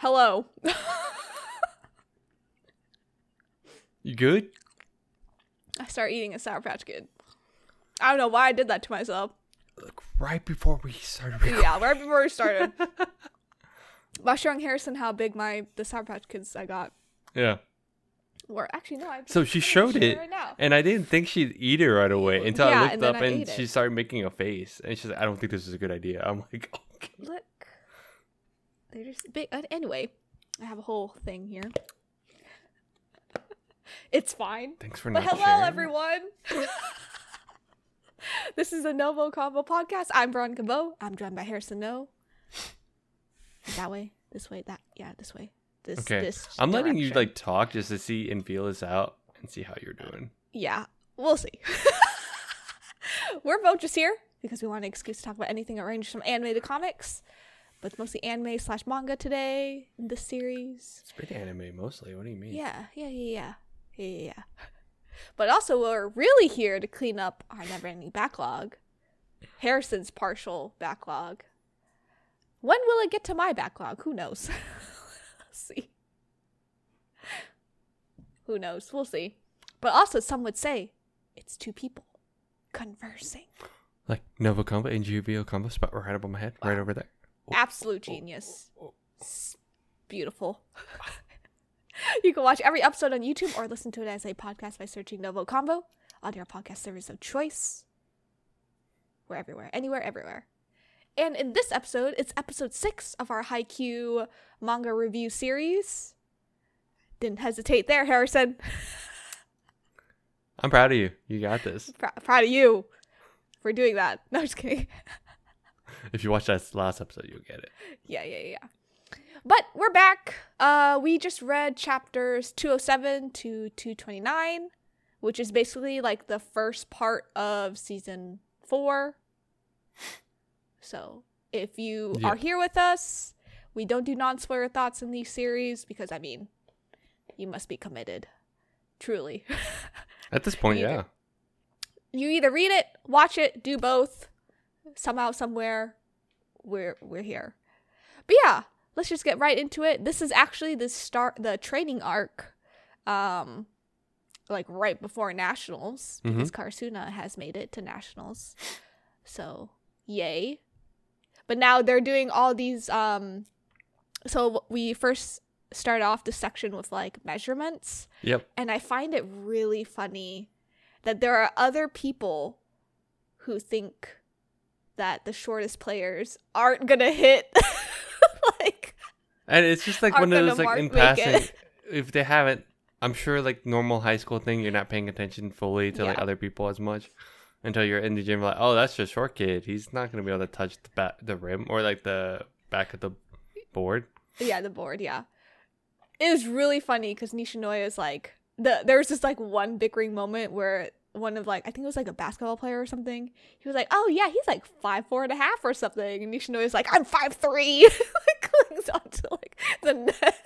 Hello. You good? I start eating a Sour Patch Kid. I don't know why I did that to myself. Like right before we started recording. Yeah, right before we started. I was showing Harrison how big the Sour Patch Kids I got. Yeah. Or actually, no. So she showed it, right now. and I didn't think she'd eat it right away until I looked up and she it. started making a face. And she's like, I don't think this is a good idea. I'm like, okay. Look. They're just big. Anyway, I have a whole thing here. It's fine. Thanks for But not hello, sharing. everyone. This is the Novo Combo Podcast. I'm Veronica Bo. I'm joined by Harrison No. That way, this way, that. Yeah, this way. This I'm letting you direction. talk just to see and feel this out and see how you're doing. Yeah, we'll see. We're both just here because we want an excuse to talk about anything that ranges from anime to comics. But it's mostly anime/manga today in this series. It's been anime mostly. What do you mean? Yeah. But also, we're really here to clean up our never-ending backlog. Harrison's partial backlog. When will it get to my backlog? Who knows? See. Who knows? We'll see. But also, some would say it's two people conversing. Like Nova Combo and GVO Combo spot right above my head, right over there. Absolute genius. Beautiful. You can watch every episode on YouTube or listen to it as a podcast by searching Novo Combo on your podcast service of choice. We're everywhere. Anywhere, everywhere. And in this episode, it's episode 6 of our Haikyuu manga review series. Didn't hesitate there, Harrison. I'm proud of you. You got this. Proud of you for doing that. No, just kidding. If you watch that last episode, you'll get it. Yeah. But we're back. We just read chapters 207 to 229, which is basically like the first part of season 4. So if you are here with us, we don't do non-spoiler thoughts in these series because, I mean, you must be committed. Truly. At this point, yeah. You either read it, watch it, do both. Somehow, somewhere, we're here. But yeah, let's just get right into it. This is actually the training arc, like right before nationals, because Karasuna has made it to nationals. So, yay. But now they're doing all these, so we first start off the section with like measurements. Yep. And I find it really funny that there are other people who think that the shortest players aren't gonna hit. And it's just like one of those like in passing. If they haven't, I'm sure like normal high school thing, you're not paying attention fully to like other people as much until you're in the gym. Like, oh, that's just short kid. He's not gonna be able to touch the rim or like the back of the board. Yeah, the board. Yeah, it was really funny because Nishinoya is like there was just like one bickering moment where one of like I think it was like a basketball player or something. He was like, "Oh yeah, he's like 5'4.5" or something," and Nishinoya's like, "I'm 5'3." Like clings onto like the net.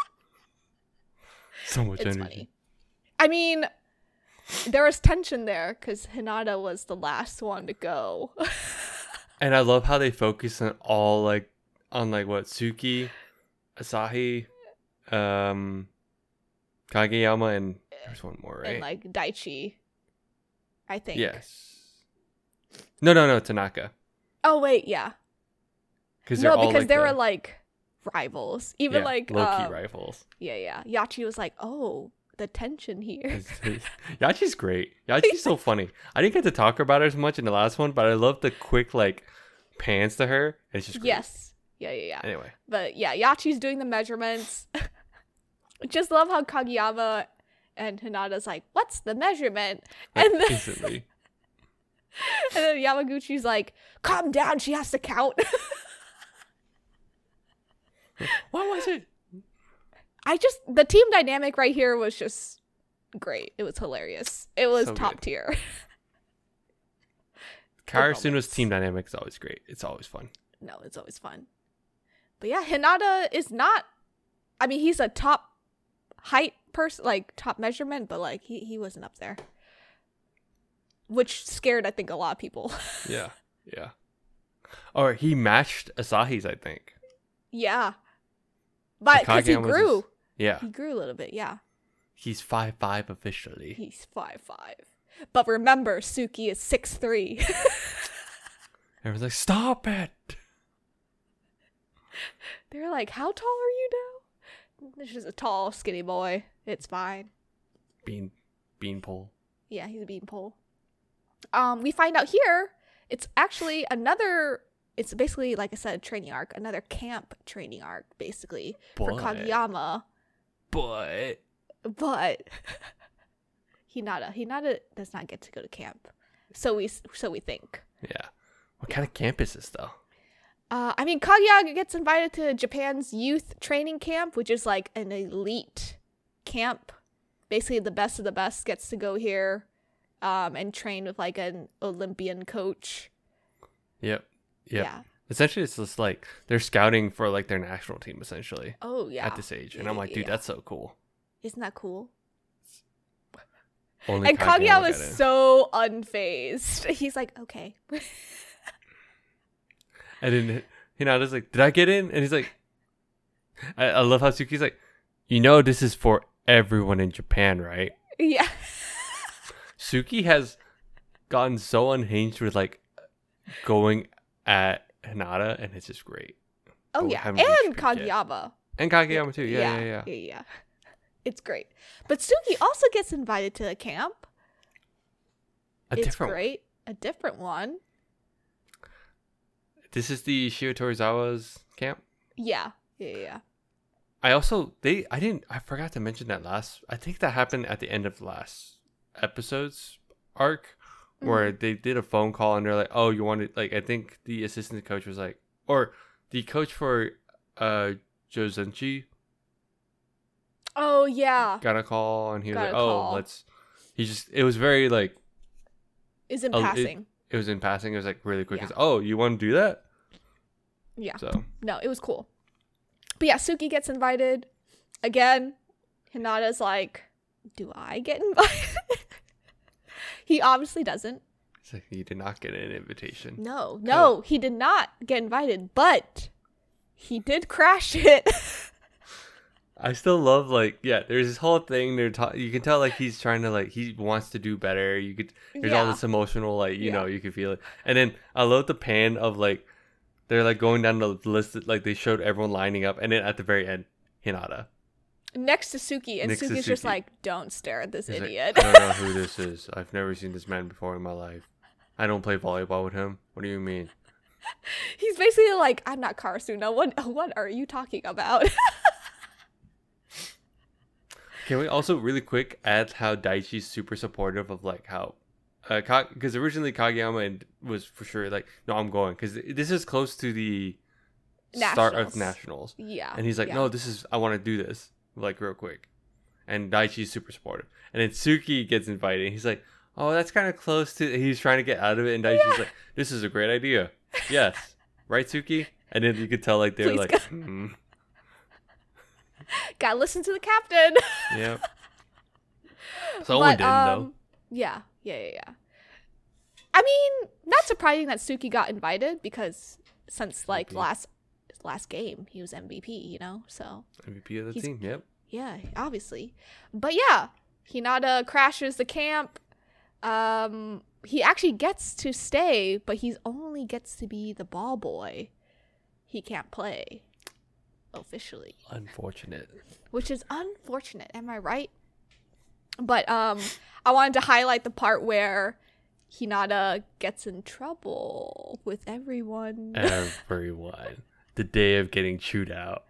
So much it's energy. Funny. I mean, there was tension there because Hinata was the last one to go. And I love how they focus on all like on like what Suki, Asahi, Kageyama, and there's one more, right? And like Daichi, I think. Yes. No, Tanaka. Oh wait, yeah. Because they were like rivals. Even like low-key rivals. Yeah. Yachi was like, "Oh, the tension here." Yachi's great. Yachi's so funny. I didn't get to talk about her as much in the last one, but I love the quick like pans to her. It's just great. Yes. Yeah. Anyway. But yeah, Yachi's doing the measurements. Just love how Kageyama and Hinata's like, "What's the measurement?" Like, and then, instantly. And then Yamaguchi's like, "Calm down, she has to count." What was it? The team dynamic right here was just great. It was hilarious. It was So top good. tier. Karasuno's team dynamic is always great. It's always fun. No, it's always fun. But yeah, Hinata is not, I mean, he's a top height person, like top measurement, but like he wasn't up there. Which scared, I think, a lot of people. Yeah. Or he matched Asahi's, I think. Yeah. But because he grew. Yeah. He grew a little bit, yeah. He's 5'5" officially. He's 5'5". But remember, Suki is 6'3". Everyone's like, stop it. They're like, how tall are you now? This is a tall, skinny boy. It's fine. Beanpole. Yeah, he's a beanpole. We find out here, it's actually it's basically, like I said, a training arc. Another camp training arc, basically, for Kageyama. But Hinata does not get to go to camp. So we think. Yeah. What kind of camp is this, though? I mean, Kageyama gets invited to Japan's youth training camp, which is like an elite camp. Basically, the best of the best gets to go here and train with like an Olympian coach. Yep. Yeah. Essentially, it's just like they're scouting for like their national team, essentially. Oh, yeah. At this age. And I'm like, dude, that's so cool. Isn't that cool? Only and Kageyama is so unfazed. He's like, okay. And then Hinata's like, did I get in? And he's like, I love how Suki's like, this is for everyone in Japan, right? Yeah. Suki has gotten so unhinged with like going at Hinata, and it's just great. Oh, yeah. And Kageyama. And Kageyama too. Yeah. It's great. But Suki also gets invited to a camp. A different one. This is the Shio Torizawa's camp? Yeah. I forgot to mention that I think that happened at the end of last episode's arc, where they did a phone call and they're like, oh, you wanted, like, I think the assistant coach was like, or the coach for Jozenchi. Oh, yeah. Got a call and he was like, it was very like. Is in passing. It was in passing. It was like really quick. Yeah. Oh, you want to do that? Yeah. So. No, it was cool. But yeah, Suki gets invited. Again, Hinata's like, do I get invited? He obviously doesn't. It's like, he did not get an invitation. No, he did not get invited, but he did crash it. I still love, like, there's this whole thing. You can tell, like, he's trying to, like, he wants to do better. There's all this emotional, like, you know, you can feel it. And then I love the pan of, like, they're, like, going down the list. Like, they showed everyone lining up. And then at the very end, Hinata. Next to Suki. And Suki's just like, don't stare at this idiot. Like, I don't know who this is. I've never seen this man before in my life. I don't play volleyball with him. What do you mean? He's basically like, I'm not Karasuno. What are you talking about? Can we also really quick add how Daichi's super supportive of like how, because originally Kageyama was for sure like, no, I'm going because this is close to the start of nationals. Yeah. And he's like, no, I want to do this like real quick. And Daichi's super supportive. And then Suki gets invited. And he's like, oh, that's kind of close to. He's trying to get out of it. And Daichi's like, this is a great idea. Yes. Right, Suki? And then you could tell like they're like, Gotta listen to the captain. Yeah. Someone didn't though. Yeah. I mean, not surprising that Suki got invited because since like last game he was MVP, so MVP of the team. Yep. Yeah, obviously. But yeah, Hinata crashes the camp. He actually gets to stay, but he only gets to be the ball boy. He can't play. Officially. Unfortunate. Which is unfortunate, am I right? But I wanted to highlight the part where Hinata gets in trouble with everyone. The day of getting chewed out.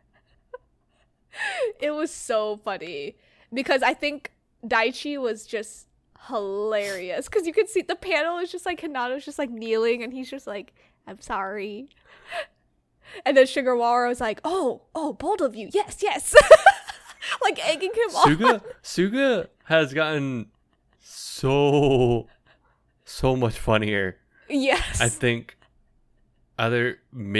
It was so funny because I think Daichi was just hilarious because you could see the panel is just like Hinata's just like kneeling and he's just like, I'm sorry. And then Sugawara was like, oh, both of you. Yes. Like egging him on. Suga has gotten so much funnier. Yes. I think either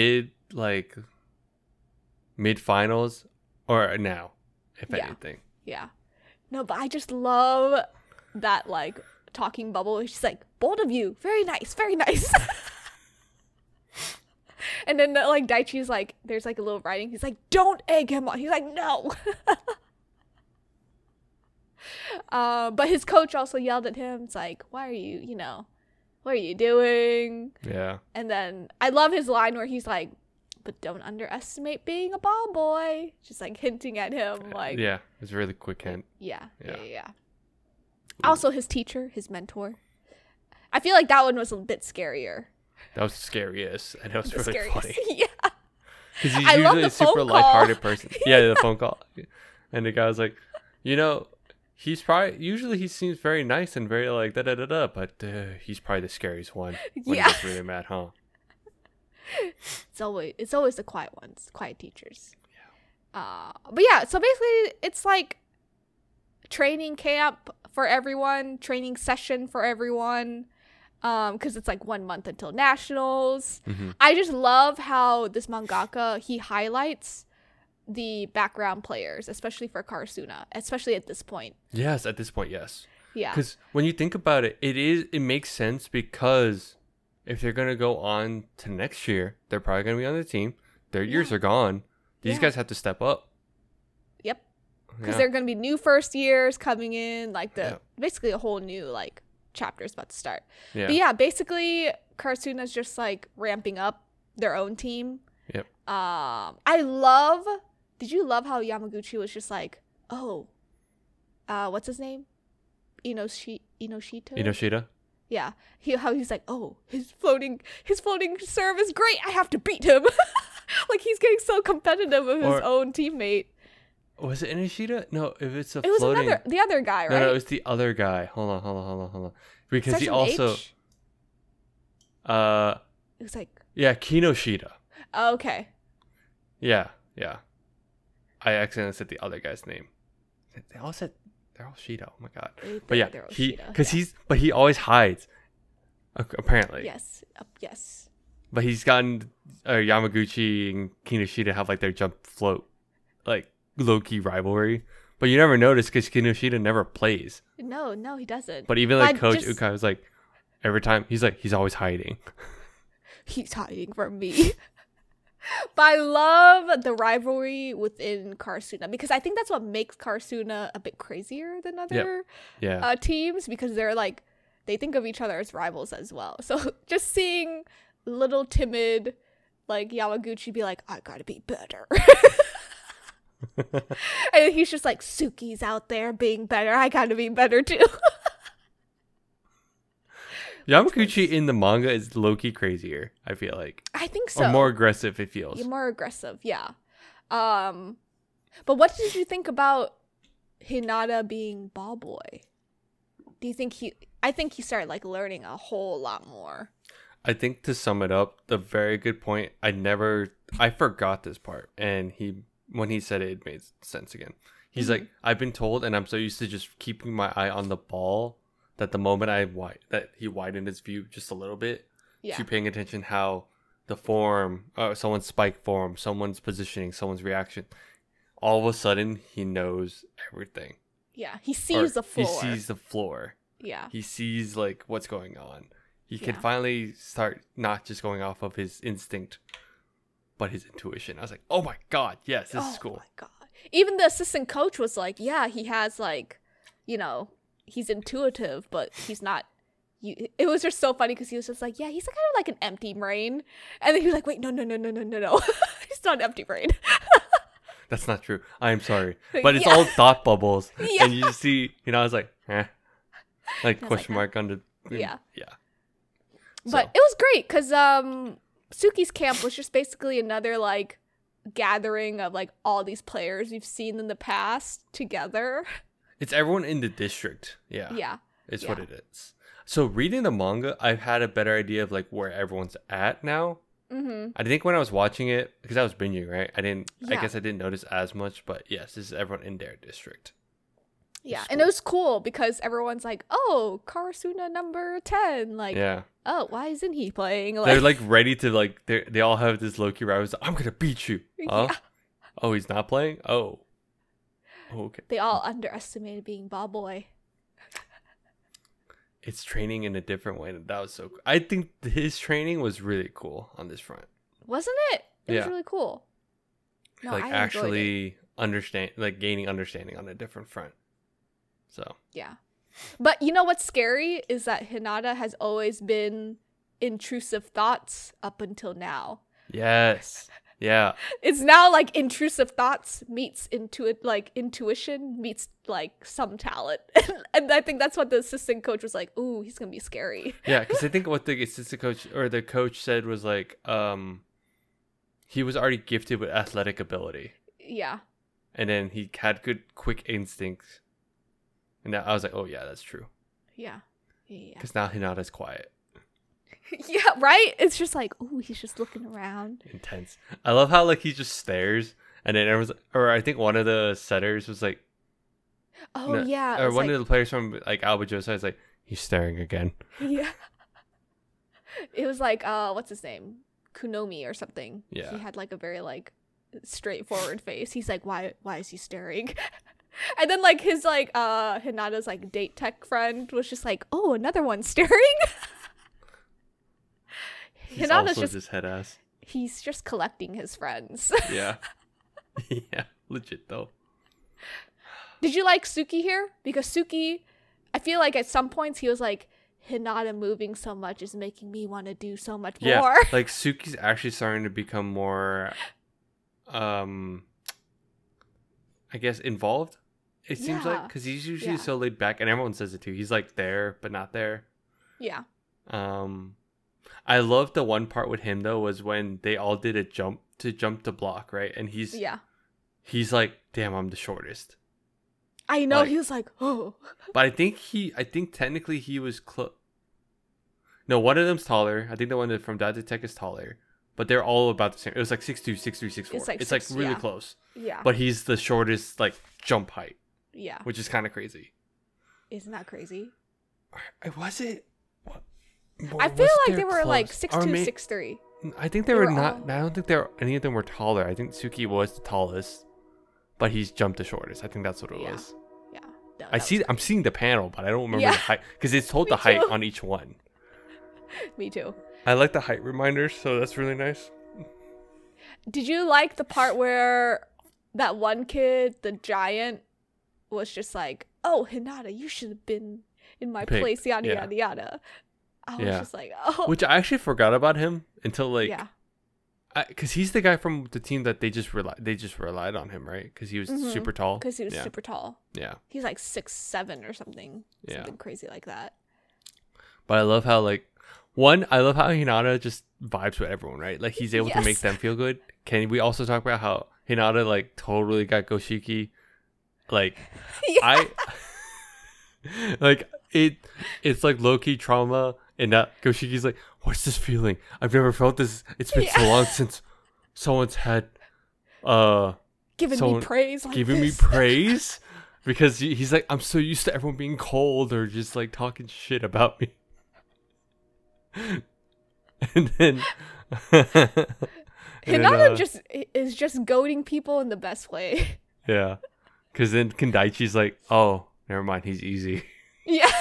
mid-finals or now, if anything. Yeah. No, but I just love that like talking bubble. She's like, both of you. Very nice. Very nice. And then like Daichi's like, there's like a little writing. He's like, don't egg him on. He's like, no. But his coach also yelled at him. It's like, why are you, what are you doing? Yeah. And then I love his line where he's like, but don't underestimate being a ball boy. Just like hinting at him. Like, yeah, it's a really quick hint. Yeah. Also, his teacher, his mentor. I feel like that one was a bit scarier. That was the scariest, and that was really funny. Yeah. Because he's usually a super lighthearted person. Yeah, the phone call. And the guy was like, he's probably, usually he seems very nice and very like da-da-da-da, but he's probably the scariest one when he gets really mad, huh? It's always the quiet ones, quiet teachers. Yeah. But yeah, so basically it's like training camp for everyone, training session for everyone, because it's like 1 month until nationals. Mm-hmm. I just love how this mangaka, he highlights the background players, especially for Karasuna, especially at this point. Yes, at this point, yes. Yeah. Because when you think about it, it makes sense, because if they're going to go on to next year, they're probably going to be on the team. Their years are gone. These guys have to step up. Yep. Because they're going to be new first years coming in, like basically a whole new like chapter is about to start. Yeah. But yeah, basically Karasuna's just like ramping up their own team. Yep. Did you love how Yamaguchi was just like, what's his name? Inoshita? Yeah. How he's like, his floating serve is great. I have to beat him. Like he's getting so competitive with his own teammate. Was it Inoshita? No, if it's it was the other guy, right? No, it was the other guy. Hold on. Because he also H? It was like Kinoshita. Oh, okay. Yeah. I accidentally said the other guy's name. They're all Shida. Oh my god. But yeah, he always hides. Apparently. Yes. Yes. But he's gotten Yamaguchi and Kinoshita have like their jump float, like low-key rivalry. But you never notice because Kinoshita never plays. No, he doesn't. But even like Coach Ukai was like, every time he's always hiding. He's hiding from me. But I love the rivalry within Karasuna, because I think that's what makes Karasuna a bit crazier than other teams, because they're like, they think of each other as rivals as well. So just seeing little timid like Yamaguchi be like, I gotta be better. And he's just like, Suki's out there being better, I gotta be better too. Yamaguchi in the manga is low-key crazier, I feel like. I think so. Or more aggressive, it feels. You're more aggressive, yeah. But what did you think about Hinata being ball boy? Do you think I think he started like learning a whole lot more. I think to sum it up, the very good point, I forgot this part, and when he said it made sense again. He's like, I've been told, and I'm so used to just keeping my eye on the ball, that the moment that he widened his view just a little bit, to paying attention how the form, someone's spike form, someone's positioning, someone's reaction, all of a sudden he knows everything. Yeah, he sees the floor. He sees the floor. Yeah. He sees like what's going on. He can finally start not just going off of his instinct, but his intuition. I was like, oh my god, yes, this is cool. Oh my god. Even the assistant coach was like, yeah, he has like, he's intuitive, but he's not. It was just so funny because he was just like, yeah, he's kind of like an empty brain. And then he was like, wait, no. He's not an empty brain. That's not true. I'm sorry. But it's all thought bubbles. Yeah. And you just see, I was like, like question mark on the. Yeah. Yeah. But it was great because Suki's camp was just basically another like gathering of like all these players we've seen in the past together. It's everyone in the district. Yeah. Yeah. It's what it is. So reading the manga, I've had a better idea of like where everyone's at now. Mm-hmm. I think when I was watching it, because I was binging, right? I guess I didn't notice as much, but yes, this is everyone in their district. Yeah, and it was cool because everyone's like, "Oh, Karasuna number 10." Like, oh, why isn't he playing? Like, they're like ready to like. They all have this low-key rivalry. I'm gonna beat you. Huh? Yeah. Oh, he's not playing. Oh, okay. They all underestimated being ball boy. It's training in a different way. That was so cool. I think his training was really cool on this front. Wasn't it? It was really cool. No, like actually gaining understanding on a different front. So yeah, but you know what's scary is that Hinata has always been intrusive thoughts up until now. Yes. Yeah. It's now like intrusive thoughts meets intuition meets like some talent. And I think that's what the assistant coach was like, ooh, he's gonna be scary. Yeah, because I think what the assistant coach or the coach said was like, he was already gifted with athletic ability. Yeah. And then he had good quick instincts. And I was like, oh yeah, that's true. Yeah. Because now Hinata's quiet. Yeah, right? It's just like, ooh, he's just looking around. Intense. I love how like he just stares, and then everyone's, or I think one of the setters was like, oh no, yeah, or one of the players from like Alba Josai is like, he's staring again. Yeah. It was like, what's his name? Kunomi or something. Yeah. He had like a very like straightforward face. He's like, why is he staring? And then like his like Hinata's like date tech friend was just like, oh, another one staring. Hinata's just his head ass. He's just collecting his friends. Yeah. Yeah, legit though. Did you like Suki here? Because Suki, I feel like at some points he was like, Hinata moving so much is making me want to do so much more. Like Suki's actually starting to become more I guess involved. It seems like, because he's usually so laid back, and everyone says it too. He's like there but not there. Yeah. I love the one part with him though was when they all did a jump to block, right? And he's like, damn, I'm the shortest. I know, like, he was like, oh. But I think technically he was No, one of them's taller. I think the one from Date Tech is taller. But they're all about the same. It was like 6'2", 6'3", 6'4". It's like really close. Yeah. But he's the shortest like jump height. Yeah. Which is kind of crazy. Isn't that crazy? Was it? I feel like they were like 6'2", 6'3". I think they were not. I don't think any of them were taller. I think Suki was the tallest, but he's jumped the shortest. I think that's what it was. Yeah. No, I'm seeing the panel, but I don't remember the height because it's told the height on each one. Me too. I like the height reminders, so that's really nice. Did you like the part where that one kid, the giant, was just like, "Oh, Hinata, you should have been in my place," yada yada yada. I was just like, oh. Which I actually forgot about him until like, because he's the guy from the team that they just relied on him, right? Because he was super tall. Because he was super tall. Yeah. He's like 6'7" or something. Something crazy like that. But I love how I love how Hinata just vibes with everyone, right? Like he's able to make them feel good. Can we also talk about how Hinata like totally got Goshiki? Like it's like low-key trauma. And Goshiki's like, what's this feeling? I've never felt this. It's been so long since someone's had giving me praise. Me praise? Because he's like, I'm so used to everyone being cold or just like talking shit about me. And then Hinata is just goading people in the best way. Yeah. Because then Kendaichi's like, oh, never mind, he's easy. Yeah.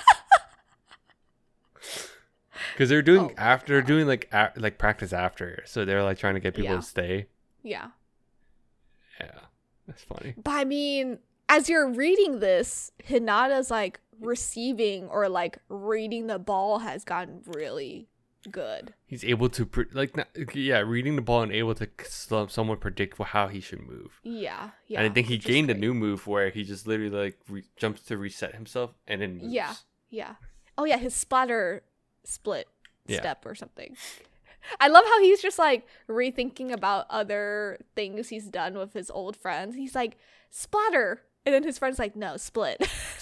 Because they're doing like practice after, so they're like trying to get people to stay. Yeah. Yeah, that's funny. But I mean, as you're reading this, Hinata's like receiving or like reading the ball has gotten really good. He's able to reading the ball and able to somewhat predict how he should move. Yeah. And I think he gained a new move where he just literally like jumps to reset himself and then moves. Yeah. Oh yeah, his splatter split step or something. I love how he's just like rethinking about other things he's done with his old friends. He's like, splatter, and then his friend's like, no, split.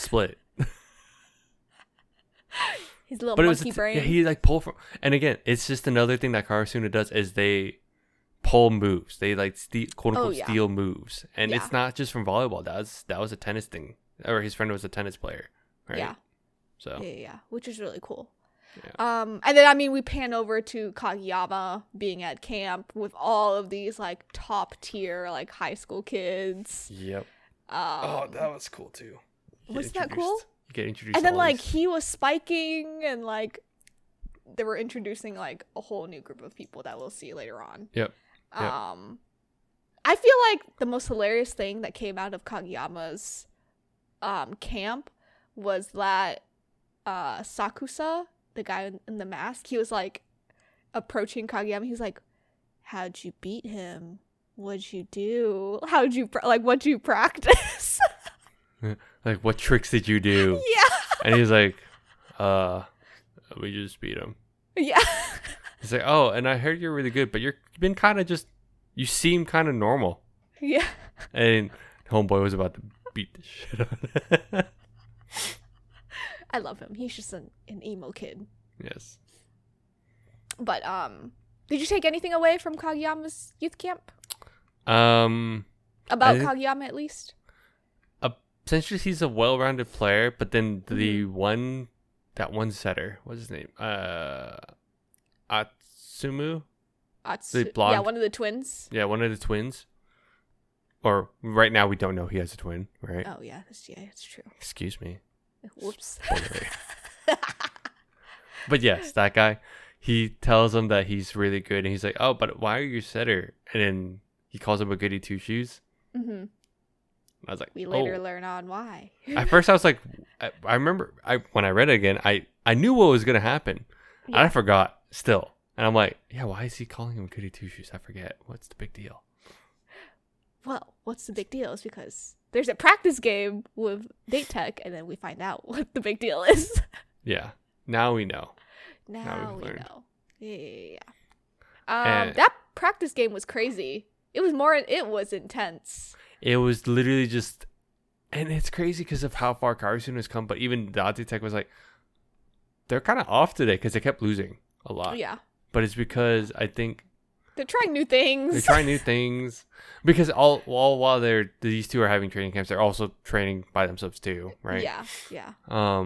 His little monkey brain. Yeah, he like pull from, and again, it's just another thing that Karasuno does is they pull moves. They like quote unquote steal moves, and it's not just from volleyball. That was a tennis thing, or his friend was a tennis player, right? Yeah. So yeah, which is really cool. Yeah. And then I mean we pan over to Kageyama being at camp with all of these like top tier like high school kids. Yep. That was cool too. Wasn't that cool? You get introduced. And then like he was spiking and like they were introducing like a whole new group of people that we'll see later on. Yep. I feel like the most hilarious thing that came out of Kageyama's camp was that Sakusa, the guy in the mask, he was like approaching Kageyama. He's like, "How'd you beat him? What'd you do? How'd you what'd you practice?" Like, what tricks did you do? Yeah. And he's like, we just beat him. Yeah. He's like, oh, and I heard you're really good, but you've been kind of you seem kind of normal. Yeah. And homeboy was about to beat the shit out of him. I love him. He's just an emo kid. Yes. But did you take anything away from Kageyama's youth camp? About Kageyama, at least. Essentially, he's a well-rounded player, but then the one setter, what's his name? Atsumu. The blonde. Yeah, one of the twins. Yeah, one of the twins. Or right now we don't know he has a twin, right? Oh yeah, it's true. Excuse me. Whoops. But yes, that guy. He tells him that he's really good, and he's like, "Oh, but why are you setter?" And then he calls him a goody two shoes. Mm-hmm. I was like, we later learn on why. At first, I was like, I remember when I read it again, I knew what was gonna happen, and I forgot still. And I'm like, yeah, why is he calling him goody two shoes? I forget. What's the big deal? Well, what's the big deal is because there's a practice game with Date Tech, and then we find out what the big deal is. Yeah. Now we know. Now we know. Yeah. That practice game was crazy. It was intense. It was literally just, and it's crazy because of how far Karasuno has come, but even Date Tech was like, they're kind of off today because they kept losing a lot. Yeah. But it's because I think they're trying new things. Because all while these two are having training camps, they're also training by themselves too, right? Yeah.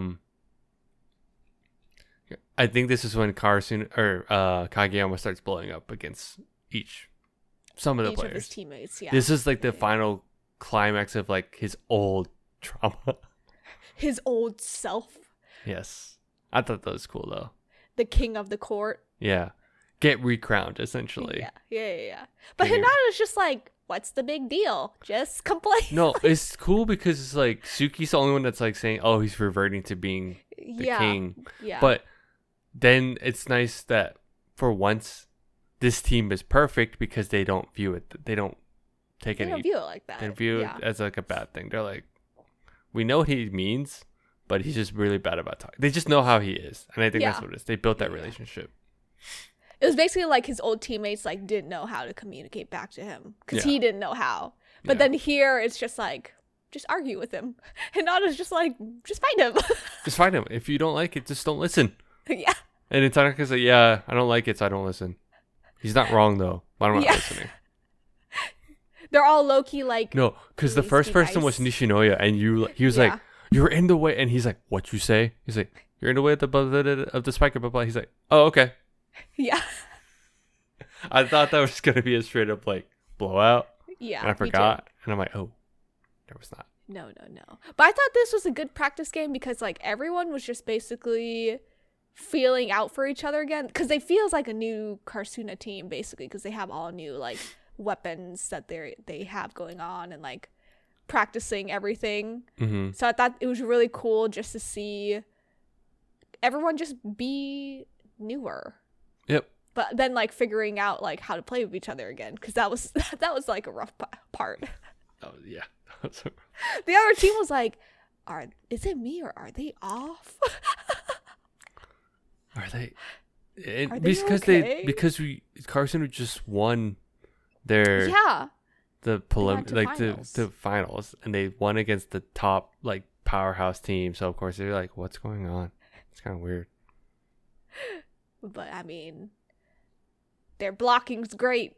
I think this is when Kageyama starts blowing up against some of the players. Of his teammates, yeah. This is like the final climax of like his old trauma. His old self. Yes. I thought that was cool though. The king of the court. Yeah. Get recrowned, essentially. Yeah. But Hinata's just like, what's the big deal? Just complain. No, it's cool because it's like Suki's the only one that's like saying, oh, he's reverting to being the king. Yeah. But then it's nice that for once this team is perfect because they don't view it. They don't take any. They don't view it like that. They don't view it as like a bad thing. They're like, we know what he means, but he's just really bad about talking. They just know how he is, and I think that's what it is. They built that relationship. It was basically like his old teammates like didn't know how to communicate back to him because he didn't know how. But then here it's just like, just argue with him. Hinata's just like, just fight him. Just fight him. If you don't like it, just don't listen. Yeah. And then Tanaka's like, yeah, I don't like it, so I don't listen. He's not wrong though. But I'm not listening. They're all low key like. No, because the first person was Nishinoya, and he was like, you're in the way, and he's like, what you say? He's like, you're in the way of the spiker, blah blah. He's like, oh okay. Yeah. I thought that was gonna be a straight up like blowout. Yeah. And I forgot, and I'm like, oh, there was not. No. But I thought this was a good practice game because like everyone was just basically feeling out for each other again because it feels like a new Karasuno team basically because they have all new like weapons that they have going on and like practicing everything. Mm-hmm. So I thought it was really cool just to see everyone just be newer. Yep. But then like figuring out like how to play with each other again because that was like a rough part. Oh yeah. The other team was like, is it me or are they off? Are they because okay? Karasuno just won their the finals, and they won against the top like powerhouse team. So of course they're like, what's going on? It's kind of weird. But I mean, their blocking's great.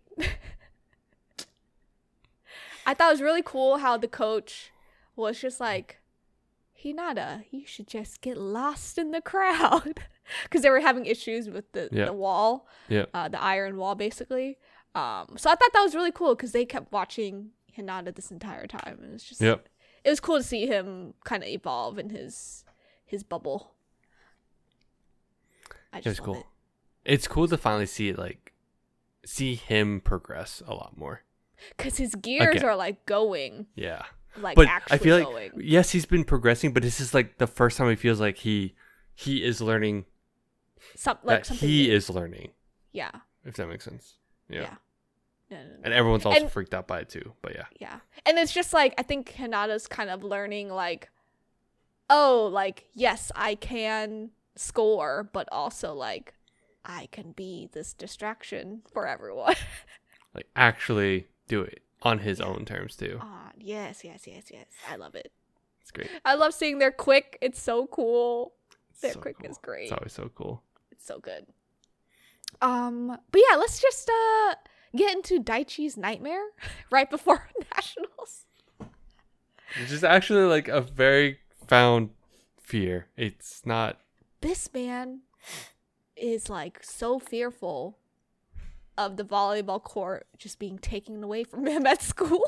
I thought it was really cool how the coach was just like, Hinata, you should just get lost in the crowd. Because they were having issues with the wall, the iron wall, basically. So I thought that was really cool because they kept watching Hinata this entire time. And it's just, it was cool to see him kind of evolve in his bubble. I just love cool. It's cool to finally see him progress a lot more. Because his gears are like going. Yeah. Like but actually I feel going. like yes, he's been progressing, but this is like the first time he feels like he is learning. Something he is learning. Yeah. If that makes sense. Yeah. No. And everyone's also freaked out by it too. But yeah. Yeah. And it's just like I think Hinata's kind of learning like, oh, like yes, I can score, but also like I can be this distraction for everyone. Like actually do it on his own terms too. Yes. I love it. It's great. I love seeing their quick. It's so cool. Their quick is great. It's always so cool. It's so good. But yeah, let's just get into Daichi's nightmare right before Nationals. Which is actually like a very found fear. It's not. This man is like so fearful of the volleyball court just being taken away from him at school.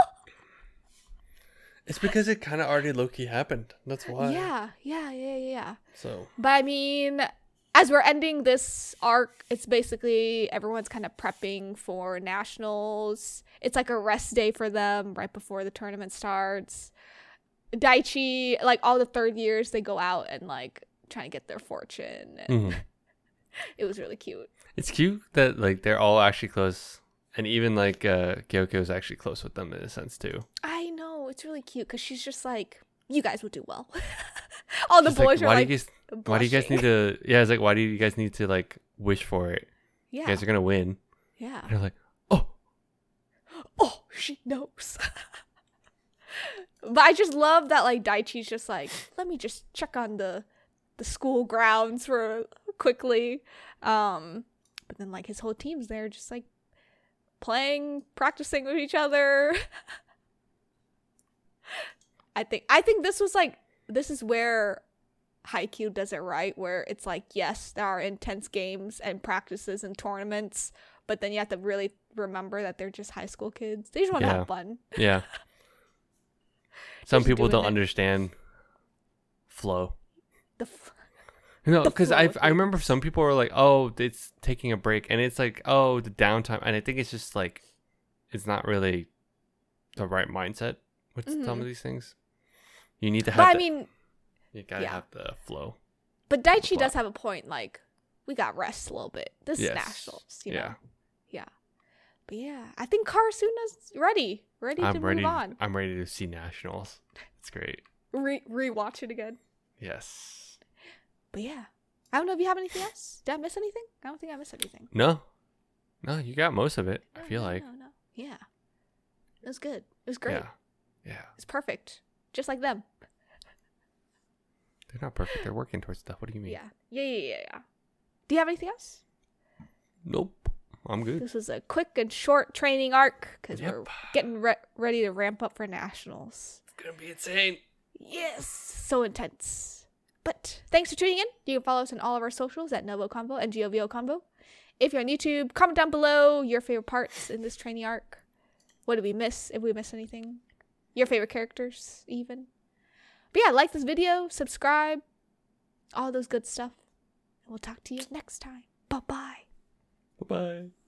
It's because it kind of already low-key happened. That's why. Yeah. So. But I mean, as we're ending this arc, it's basically everyone's kind of prepping for Nationals. It's like a rest day for them right before the tournament starts. Daichi, like all the third years, they go out and like try to get their fortune. And it was really cute. It's cute that like they're all actually close. And even like Gyoko is actually close with them in a sense too. I know, it's really cute because she's just like, you guys will do well. All the boys are like, why do you guys need to? Yeah, it's like, why do you guys need to like wish for it? Yeah, you guys are gonna win. Yeah, and they're like, oh, she knows. But I just love that like Daichi's just like, let me just check on the school grounds for quickly. But then like his whole team's there, just like practicing with each other. I think this is where Haikyuu does it right, where it's like, yes, there are intense games and practices and tournaments, but then you have to really remember that they're just high school kids. They just want to have fun. Yeah. Some people don't understand flow. Because I remember some people were like, oh, it's taking a break, and it's like, oh, the downtime, and I think it's just like, it's not really the right mindset with some of these things. You need to have. You gotta have the flow. But Daichi does have a point. Like, we got rest a little bit. This is Nationals, you know. Yeah. But yeah, I think Karasuna's ready to move on. I'm ready to see Nationals. It's great. Rewatch it again. Yes. But yeah, I don't know if you have anything else. Did I miss anything? I don't think I missed anything. No, you got most of it. I feel like. No. Yeah, it was good. It was great. Yeah. It's perfect, just like them. They're not perfect. They're working towards stuff. What do you mean? Yeah. Do you have anything else? Nope. I'm good. This was a quick and short training arc because we're getting ready to ramp up for Nationals. It's gonna be insane. Yes, so intense. But thanks for tuning in. You can follow us on all of our socials at Novo Convo and GOVO Convo. If you're on YouTube, comment down below your favorite parts in this training arc. What did we miss? If we missed anything. Your favorite characters, even. But yeah, like this video, subscribe, all those good stuff. And we'll talk to you next time. Bye-bye. Bye-bye.